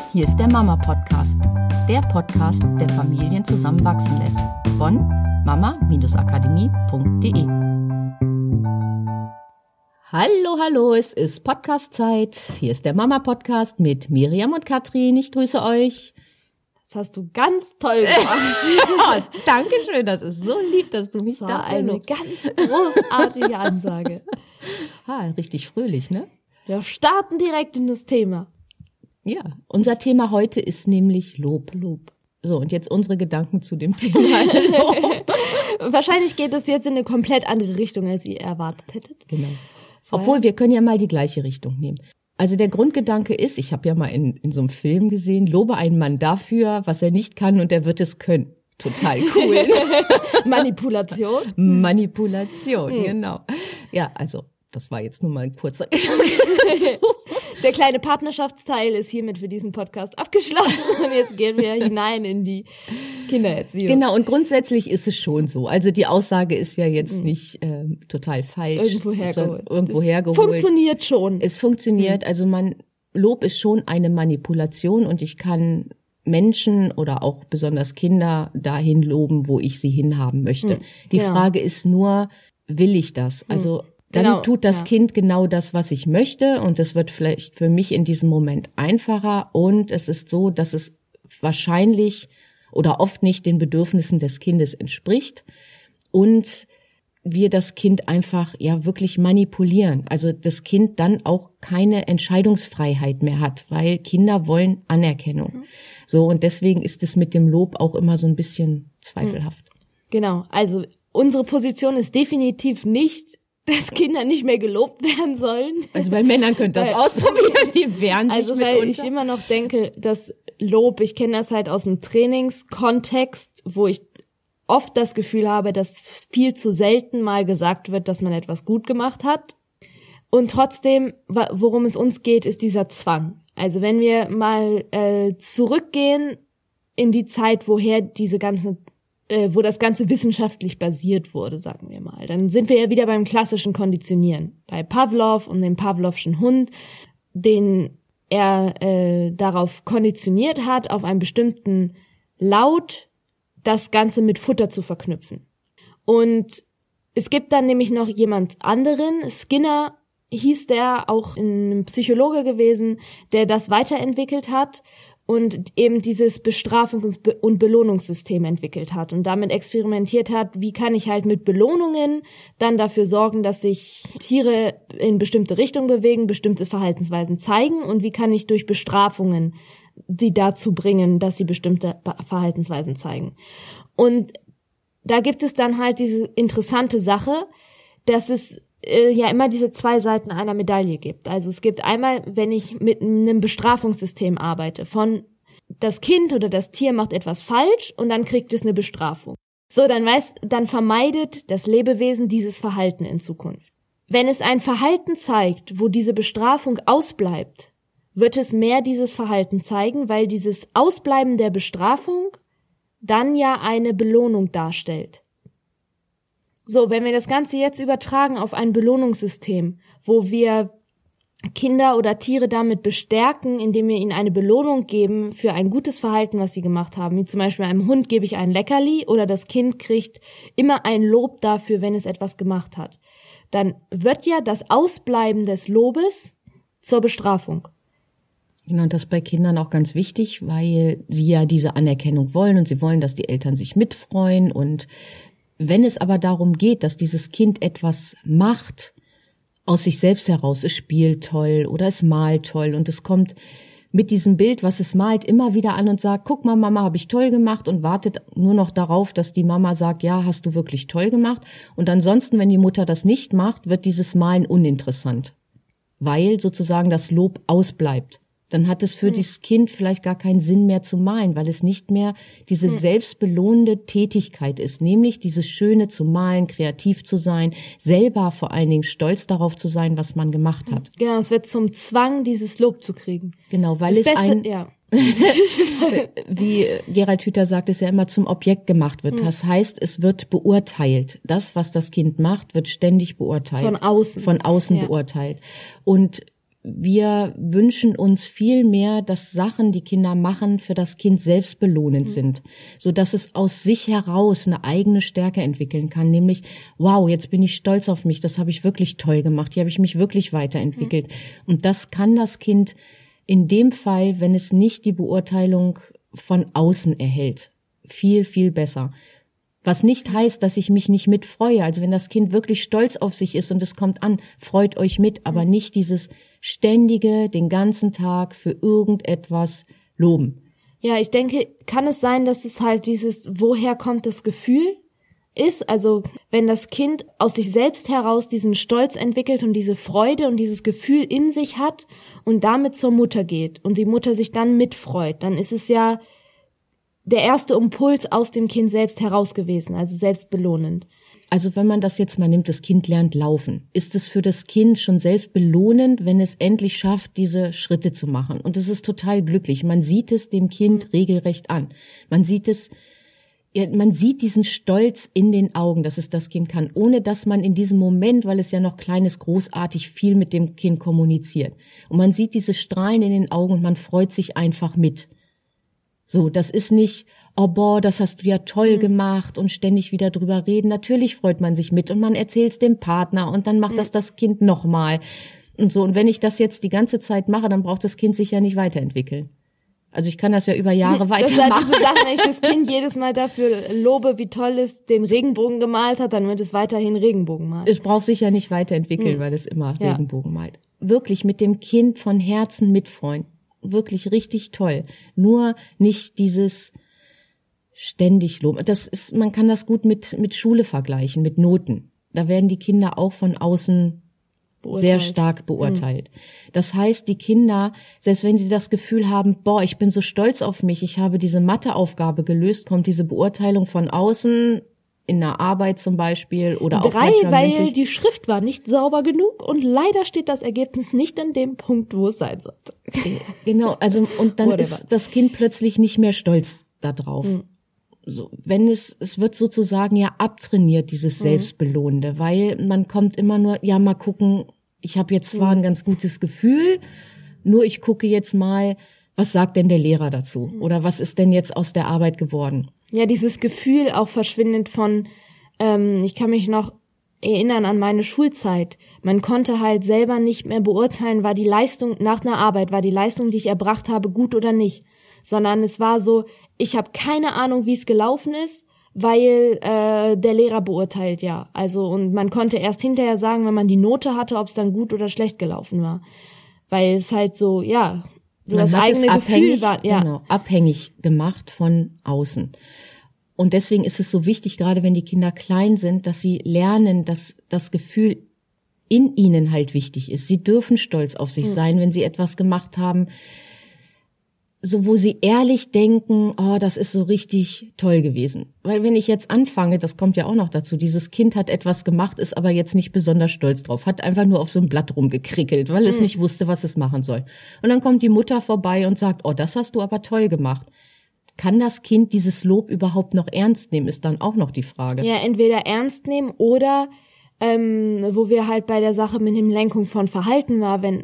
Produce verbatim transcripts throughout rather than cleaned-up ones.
Hier ist der Mama-Podcast, der Podcast, der Familien zusammenwachsen lässt. Von mama akademie punkt de. Hallo, hallo, es ist Podcast-Zeit. Hier ist der Mama-Podcast mit Miriam und Katrin. Ich grüße euch. Das hast du ganz toll gemacht. Oh, Dankeschön, das ist so lieb, dass du mich das da war eine ganz großartige Ansage. Ah, richtig fröhlich, ne? Wir starten direkt in das Thema. Ja, unser Thema heute ist nämlich Lob. Lob. So, und jetzt unsere Gedanken zu dem Thema Lob. Wahrscheinlich geht es jetzt in eine komplett andere Richtung, als ihr erwartet hättet. Genau. Obwohl, wir können ja mal die gleiche Richtung nehmen. Also der Grundgedanke ist, ich habe ja mal in, in so einem Film gesehen, lobe einen Mann dafür, was er nicht kann und er wird es können. Total cool. Manipulation. Manipulation, hm. Genau. Ja, also das war jetzt nur mal ein kurzer Gedanke. Der kleine Partnerschaftsteil ist hiermit für diesen Podcast abgeschlossen und jetzt gehen wir hinein in die Kindererziehung. Genau, und grundsätzlich ist es schon so. Also die Aussage ist ja jetzt mhm. nicht äh, total falsch. Irgendwo hergeholt. Irgendwo das hergeholt. Funktioniert schon. Es funktioniert. Mhm. Also man, Lob ist schon eine Manipulation und ich kann Menschen oder auch besonders Kinder dahin loben, wo ich sie hinhaben möchte. Mhm. Die genau. Frage ist nur, will ich das? Also mhm. Dann genau, tut das ja. Kind genau das, was ich möchte und es wird vielleicht für mich in diesem Moment einfacher und es ist so, dass es wahrscheinlich oder oft nicht den Bedürfnissen des Kindes entspricht und wir das Kind einfach ja wirklich manipulieren. Also das Kind dann auch keine Entscheidungsfreiheit mehr hat, weil Kinder wollen Anerkennung. Mhm. So und deswegen ist es mit dem Lob auch immer so ein bisschen zweifelhaft. Genau, also unsere Position ist definitiv nicht, dass Kinder nicht mehr gelobt werden sollen. Also bei Männern könnt ihr das weil, ausprobieren, die wehren sich Also mitunter. weil ich immer noch denke, dass Lob, ich kenne das halt aus dem Trainingskontext, wo ich oft das Gefühl habe, dass viel zu selten mal gesagt wird, dass man etwas gut gemacht hat. Und trotzdem, worum es uns geht, ist dieser Zwang. Also wenn wir mal äh, zurückgehen in die Zeit, woher diese ganzen wo das Ganze wissenschaftlich basiert wurde, sagen wir mal. Dann sind wir ja wieder beim klassischen Konditionieren. Bei Pavlov und dem Pavlovschen Hund, den er äh, darauf konditioniert hat, auf einen bestimmten Laut das Ganze mit Futter zu verknüpfen. Und es gibt dann nämlich noch jemand anderen, Skinner hieß der, auch ein Psychologe gewesen, der das weiterentwickelt hat und eben dieses Bestrafungs- und Belohnungssystem entwickelt hat und damit experimentiert hat, wie kann ich halt mit Belohnungen dann dafür sorgen, dass sich Tiere in bestimmte Richtungen bewegen, bestimmte Verhaltensweisen zeigen und wie kann ich durch Bestrafungen sie dazu bringen, dass sie bestimmte Verhaltensweisen zeigen. Und da gibt es dann halt diese interessante Sache, dass es ja immer diese zwei Seiten einer Medaille gibt. Also es gibt einmal, wenn ich mit einem Bestrafungssystem arbeite, von das Kind oder das Tier macht etwas falsch und dann kriegt es eine Bestrafung. So, dann weiß, dann vermeidet das Lebewesen dieses Verhalten in Zukunft. Wenn es ein Verhalten zeigt, wo diese Bestrafung ausbleibt, wird es mehr dieses Verhalten zeigen, weil dieses Ausbleiben der Bestrafung dann ja eine Belohnung darstellt. So, wenn wir das Ganze jetzt übertragen auf ein Belohnungssystem, wo wir Kinder oder Tiere damit bestärken, indem wir ihnen eine Belohnung geben für ein gutes Verhalten, was sie gemacht haben, wie zum Beispiel einem Hund gebe ich ein Leckerli oder das Kind kriegt immer ein Lob dafür, wenn es etwas gemacht hat, dann wird ja das Ausbleiben des Lobes zur Bestrafung. Genau, und das ist bei Kindern auch ganz wichtig, weil sie ja diese Anerkennung wollen und sie wollen, dass die Eltern sich mitfreuen und wenn es aber darum geht, dass dieses Kind etwas macht, aus sich selbst heraus, es spielt toll oder es malt toll und es kommt mit diesem Bild, was es malt, immer wieder an und sagt, guck mal, Mama, habe ich toll gemacht und wartet nur noch darauf, dass die Mama sagt, ja, hast du wirklich toll gemacht. Und ansonsten, wenn die Mutter das nicht macht, wird dieses Malen uninteressant, weil sozusagen das Lob ausbleibt. Dann hat es für hm. dieses Kind vielleicht gar keinen Sinn mehr zu malen, weil es nicht mehr diese hm. selbstbelohnende Tätigkeit ist, nämlich dieses Schöne zu malen, kreativ zu sein, selber vor allen Dingen stolz darauf zu sein, was man gemacht hat. Genau, es wird zum Zwang, dieses Lob zu kriegen. Genau, weil das es Beste, ein, ja. wie Gerald Hüther sagt, es ja immer zum Objekt gemacht wird. Hm. Das heißt, es wird beurteilt. Das, was das Kind macht, wird ständig beurteilt. Von außen. Von außen ja. beurteilt. Und wir wünschen uns viel mehr, dass Sachen, die Kinder machen, für das Kind selbst belohnend mhm. sind, so dass es aus sich heraus eine eigene Stärke entwickeln kann, nämlich, wow, jetzt bin ich stolz auf mich, das habe ich wirklich toll gemacht, hier habe ich mich wirklich weiterentwickelt. Mhm. Und das kann das Kind in dem Fall, wenn es nicht die Beurteilung von außen erhält, viel, viel besser. Was nicht heißt, dass ich mich nicht mitfreue. Also wenn das Kind wirklich stolz auf sich ist und es kommt an, freut euch mit, aber nicht dieses ständige, den ganzen Tag für irgendetwas loben. Ja, ich denke, kann es sein, dass es halt dieses, woher kommt das Gefühl ist? Also wenn das Kind aus sich selbst heraus diesen Stolz entwickelt und diese Freude und dieses Gefühl in sich hat und damit zur Mutter geht und die Mutter sich dann mitfreut, dann ist es ja der erste Impuls aus dem Kind selbst heraus gewesen, also selbstbelohnend. Also wenn man das jetzt mal nimmt, das Kind lernt laufen, ist es für das Kind schon selbst belohnend, wenn es endlich schafft, diese Schritte zu machen. Und es ist total glücklich. Man sieht es dem Kind regelrecht an. Man sieht es, man sieht diesen Stolz in den Augen, dass es das Kind kann, ohne dass man in diesem Moment, weil es ja noch klein ist, großartig viel mit dem Kind kommuniziert. Und man sieht dieses Strahlen in den Augen und man freut sich einfach mit. So, das ist nicht, oh boah, das hast du ja toll mhm. gemacht und ständig wieder drüber reden. Natürlich freut man sich mit und man erzählt es dem Partner und dann macht mhm. das das Kind nochmal. Und so, und wenn ich das jetzt die ganze Zeit mache, dann braucht das Kind sich ja nicht weiterentwickeln. Also ich kann das ja über Jahre weitermachen. Das ist halt diese Sache, wenn ich das Kind jedes Mal dafür lobe, wie toll es den Regenbogen gemalt hat, dann wird es weiterhin Regenbogen malen. Es braucht sich ja nicht weiterentwickeln, mhm. weil es immer ja. Regenbogen malt. Wirklich mit dem Kind von Herzen mitfreuen. Wirklich richtig toll. Nur nicht dieses ständig loben. Das ist, man kann das gut mit, mit Schule vergleichen, mit Noten. Da werden die Kinder auch von außen beurteilt. Sehr stark beurteilt. Mhm. Das heißt, die Kinder, selbst wenn sie das Gefühl haben, boah, ich bin so stolz auf mich, ich habe diese Matheaufgabe gelöst, kommt diese Beurteilung von außen, in der Arbeit zum Beispiel oder auch Drei, weil die Schrift war nicht sauber genug und leider steht das Ergebnis nicht an dem Punkt, wo es sein sollte. Genau, also und dann ist das Kind plötzlich nicht mehr stolz da drauf. Mhm. So, wenn es, es wird sozusagen ja abtrainiert, dieses Selbstbelohnende, mhm. weil man kommt immer nur, ja mal gucken, ich habe jetzt zwar mhm. ein ganz gutes Gefühl, nur ich gucke jetzt mal, was sagt denn der Lehrer dazu? Mhm. Oder was ist denn jetzt aus der Arbeit geworden? Ja, dieses Gefühl auch verschwindet von, ähm, ich kann mich noch erinnern an meine Schulzeit. Man konnte halt selber nicht mehr beurteilen, war die Leistung nach einer Arbeit, war die Leistung, die ich erbracht habe, gut oder nicht. Sondern es war so, ich habe keine Ahnung, wie es gelaufen ist, weil äh, der Lehrer beurteilt, ja. Also und man konnte erst hinterher sagen, wenn man die Note hatte, ob es dann gut oder schlecht gelaufen war. Weil es halt so, ja, so man das eigene Gefühl war, ja. Genau, abhängig gemacht von außen. Und deswegen ist es so wichtig, gerade wenn die Kinder klein sind, dass sie lernen, dass das Gefühl in ihnen halt wichtig ist. Sie dürfen stolz auf sich mhm. sein, wenn sie etwas gemacht haben, so wo sie ehrlich denken, oh, das ist so richtig toll gewesen. Weil wenn ich jetzt anfange, das kommt ja auch noch dazu, dieses Kind hat etwas gemacht, ist aber jetzt nicht besonders stolz drauf, hat einfach nur auf so ein Blatt rumgekrickelt, weil es mhm. nicht wusste, was es machen soll. Und dann kommt die Mutter vorbei und sagt, oh, das hast du aber toll gemacht. Kann das Kind dieses Lob überhaupt noch ernst nehmen, ist dann auch noch die Frage. Ja, entweder ernst nehmen oder, ähm, wo wir halt bei der Sache mit dem Lenkung von Verhalten war, wenn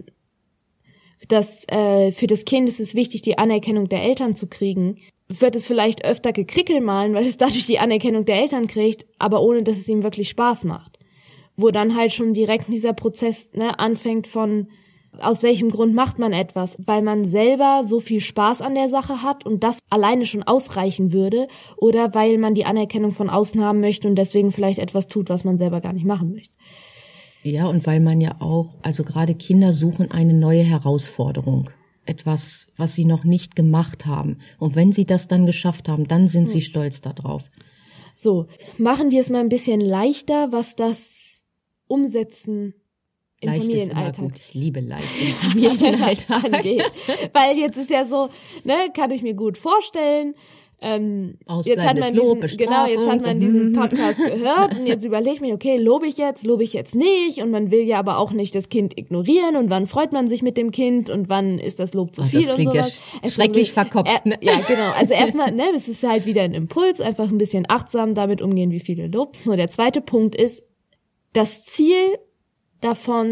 das äh, für das Kind ist es wichtig, die Anerkennung der Eltern zu kriegen, wird es vielleicht öfter gekrickel malen, weil es dadurch die Anerkennung der Eltern kriegt, aber ohne, dass es ihm wirklich Spaß macht. Wo dann halt schon direkt dieser Prozess ne, anfängt von, aus welchem Grund macht man etwas? Weil man selber so viel Spaß an der Sache hat und das alleine schon ausreichen würde oder weil man die Anerkennung von außen haben möchte und deswegen vielleicht etwas tut, was man selber gar nicht machen möchte. Ja, und weil man ja auch, also gerade Kinder suchen eine neue Herausforderung. Etwas, was sie noch nicht gemacht haben. Und wenn sie das dann geschafft haben, dann sind hm. sie stolz darauf. So, machen wir es mal ein bisschen leichter, was das Umsetzen im leicht Familienalltag. Ist immer gut. Ich liebe leicht im Familienalltag. angeht. Weil jetzt ist ja so, ne, kann ich mir gut vorstellen. Ähm, jetzt hat man diesen, Lob, genau, jetzt hat man diesen Podcast gehört und jetzt überlegt man, okay, lobe ich jetzt, lobe ich jetzt nicht und man will ja aber auch nicht das Kind ignorieren und wann freut man sich mit dem Kind und wann ist das Lob zu oh, viel das und sowas. Ja sch- schrecklich so, verkopft. Ne? Ja, genau. Also erstmal, ne, das ist halt wieder ein Impuls, einfach ein bisschen achtsam damit umgehen, wie viele lobt. So, der zweite Punkt ist, das Ziel davon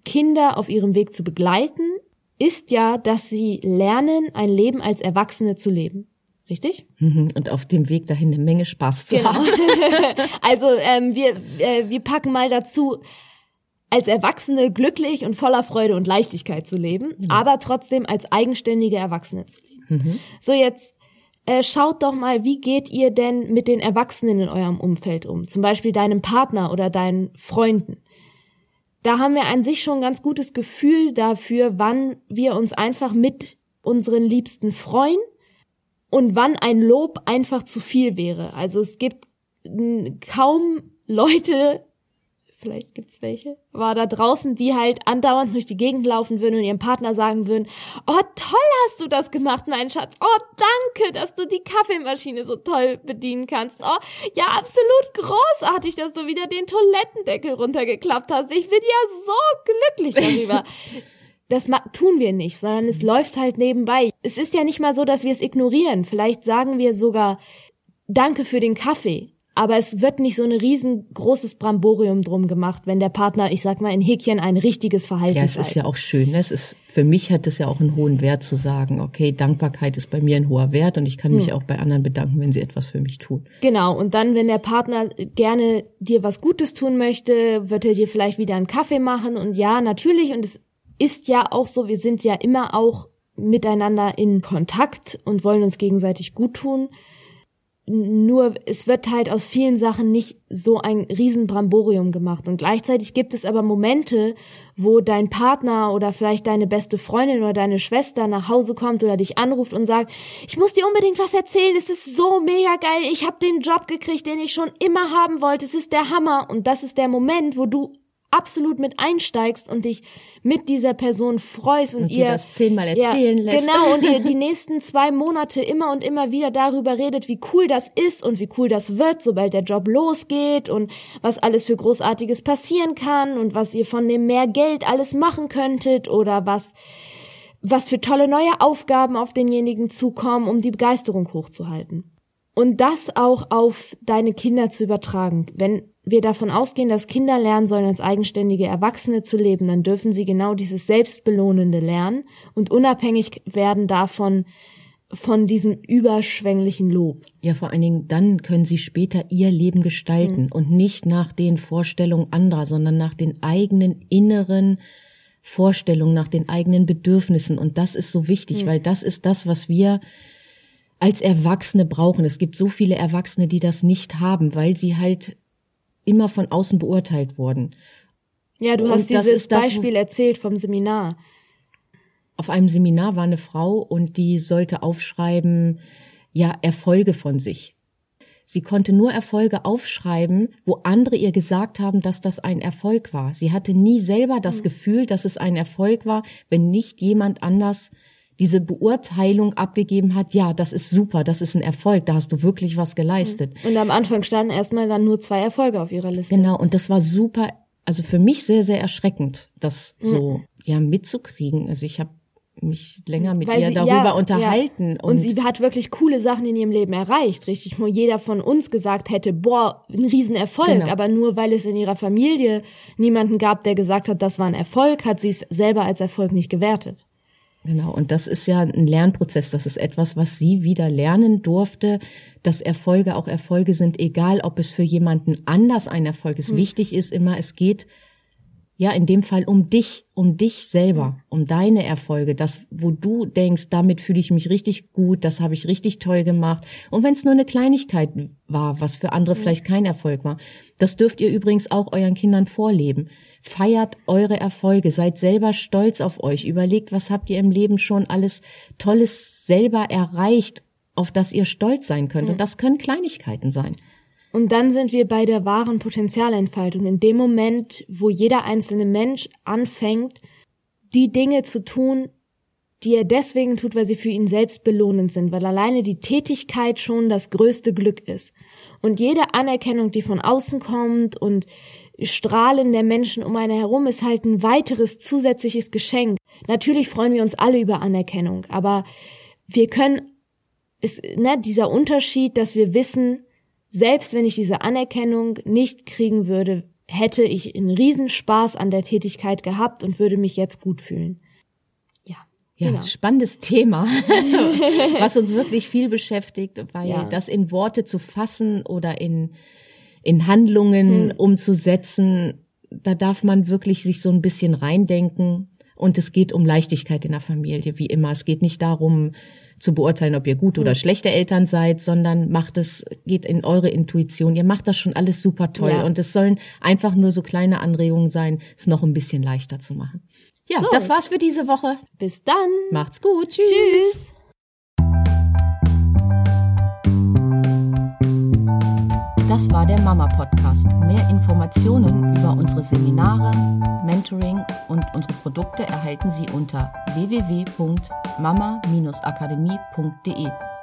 Kinder auf ihrem Weg zu begleiten, ist ja, dass sie lernen, ein Leben als Erwachsene zu leben. Richtig? Und auf dem Weg dahin eine Menge Spaß zu genau. haben. Also ähm, wir, äh, wir packen mal dazu, als Erwachsene glücklich und voller Freude und Leichtigkeit zu leben, mhm. aber trotzdem als eigenständige Erwachsene zu leben. Mhm. So, jetzt äh, schaut doch mal, wie geht ihr denn mit den Erwachsenen in eurem Umfeld um? Zum Beispiel deinem Partner oder deinen Freunden. Da haben wir an sich schon ein ganz gutes Gefühl dafür, wann wir uns einfach mit unseren Liebsten freuen und wann ein Lob einfach zu viel wäre. Also es gibt kaum Leute, vielleicht gibt's welche, aber da draußen, die halt andauernd durch die Gegend laufen würden und ihrem Partner sagen würden, oh, toll hast du das gemacht, mein Schatz. Oh, danke, dass du die Kaffeemaschine so toll bedienen kannst. Oh, ja, absolut großartig, dass du wieder den Toilettendeckel runtergeklappt hast. Ich bin ja so glücklich darüber. Das tun wir nicht, sondern es läuft halt nebenbei. Es ist ja nicht mal so, dass wir es ignorieren. Vielleicht sagen wir sogar, danke für den Kaffee. Aber es wird nicht so ein riesengroßes Bramborium drum gemacht, wenn der Partner, ich sag mal in Häkchen, ein richtiges Verhalten zeigt. Ja, es ist ja auch schön. Es ist, für mich hat es ja auch einen hohen Wert zu sagen, okay, Dankbarkeit ist bei mir ein hoher Wert und ich kann mich hm. auch bei anderen bedanken, wenn sie etwas für mich tun. Genau, und dann, wenn der Partner gerne dir was Gutes tun möchte, wird er dir vielleicht wieder einen Kaffee machen. Und ja, natürlich, und es ist ja auch so, wir sind ja immer auch miteinander in Kontakt und wollen uns gegenseitig gut tun. Nur es wird halt aus vielen Sachen nicht so ein Riesenbramborium gemacht. Und gleichzeitig gibt es aber Momente, wo dein Partner oder vielleicht deine beste Freundin oder deine Schwester nach Hause kommt oder dich anruft und sagt, ich muss dir unbedingt was erzählen, es ist so mega geil, ich habe den Job gekriegt, den ich schon immer haben wollte, es ist der Hammer. Und das ist der Moment, wo du absolut mit einsteigst und dich mit dieser Person freust und, und ihr dir das zehnmal erzählen ja, lässt. Genau, und ihr die nächsten zwei Monate immer und immer wieder darüber redet, wie cool das ist und wie cool das wird, sobald der Job losgeht und was alles für Großartiges passieren kann und was ihr von dem mehr Geld alles machen könntet oder was was für tolle neue Aufgaben auf denjenigen zukommen, um die Begeisterung hochzuhalten. Und das auch auf deine Kinder zu übertragen. Wenn wir davon ausgehen, dass Kinder lernen sollen, als eigenständige Erwachsene zu leben, dann dürfen sie genau dieses Selbstbelohnende lernen und unabhängig werden davon, von diesem überschwänglichen Lob. Ja, vor allen Dingen dann können sie später ihr Leben gestalten mhm. und nicht nach den Vorstellungen anderer, sondern nach den eigenen inneren Vorstellungen, nach den eigenen Bedürfnissen. Und das ist so wichtig, mhm. weil das ist das, was wir als Erwachsene brauchen. Es gibt so viele Erwachsene, die das nicht haben, weil sie halt immer von außen beurteilt wurden. Ja, du hast dieses Beispiel erzählt vom Seminar. Auf einem Seminar war eine Frau und die sollte aufschreiben, ja, Erfolge von sich. Sie konnte nur Erfolge aufschreiben, wo andere ihr gesagt haben, dass das ein Erfolg war. Sie hatte nie selber das mhm. Gefühl, dass es ein Erfolg war, wenn nicht jemand anders diese Beurteilung abgegeben hat, ja, das ist super, das ist ein Erfolg, da hast du wirklich was geleistet. Und am Anfang standen erstmal dann nur zwei Erfolge auf ihrer Liste. Genau, und das war super, also für mich sehr, sehr erschreckend, das mhm. so ja mitzukriegen. Also ich habe mich länger mit Weil ihr sie, darüber ja, unterhalten. Ja. Und, und sie hat wirklich coole Sachen in ihrem Leben erreicht, richtig, wo jeder von uns gesagt hätte, boah, ein Riesenerfolg. Genau. Aber nur weil es in ihrer Familie niemanden gab, der gesagt hat, das war ein Erfolg, hat sie es selber als Erfolg nicht gewertet. Genau, und das ist ja ein Lernprozess, das ist etwas, was sie wieder lernen durfte, dass Erfolge auch Erfolge sind, egal ob es für jemanden anders ein Erfolg ist. Hm. Wichtig ist immer, es geht ja in dem Fall um dich, um dich selber, um deine Erfolge, das, wo du denkst, damit fühle ich mich richtig gut, das habe ich richtig toll gemacht. Und wenn es nur eine Kleinigkeit war, was für andere hm. vielleicht kein Erfolg war, das dürft ihr übrigens auch euren Kindern vorleben. Feiert eure Erfolge, seid selber stolz auf euch, überlegt, was habt ihr im Leben schon alles Tolles selber erreicht, auf das ihr stolz sein könnt. Und das können Kleinigkeiten sein. Und dann sind wir bei der wahren Potenzialentfaltung. In dem Moment, wo jeder einzelne Mensch anfängt, die Dinge zu tun, die er deswegen tut, weil sie für ihn selbst belohnend sind, weil alleine die Tätigkeit schon das größte Glück ist. Und jede Anerkennung, die von außen kommt und Strahlen der Menschen um einen herum ist halt ein weiteres zusätzliches Geschenk. Natürlich freuen wir uns alle über Anerkennung, aber wir können, ist, ne, dieser Unterschied, dass wir wissen, selbst wenn ich diese Anerkennung nicht kriegen würde, hätte ich einen Riesenspaß an der Tätigkeit gehabt und würde mich jetzt gut fühlen. Ja, ja, genau. Spannendes Thema, was uns wirklich viel beschäftigt, weil Ja. das in Worte zu fassen oder in, in Handlungen Hm. umzusetzen, da darf man wirklich sich so ein bisschen reindenken. Und es geht um Leichtigkeit in der Familie, wie immer. Es geht nicht darum, zu beurteilen, ob ihr gute oder schlechte Eltern seid, sondern macht es, geht in eure Intuition. Ihr macht das schon alles super toll. Ja. Und es sollen einfach nur so kleine Anregungen sein, es noch ein bisschen leichter zu machen. Ja, So. das war's für diese Woche. Bis dann. Macht's gut. Tschüss. Tschüss. Das war der Mama-Podcast. Mehr Informationen über unsere Seminare, Mentoring und unsere Produkte erhalten Sie unter w w w punkt mama Bindestrich akademie punkt de.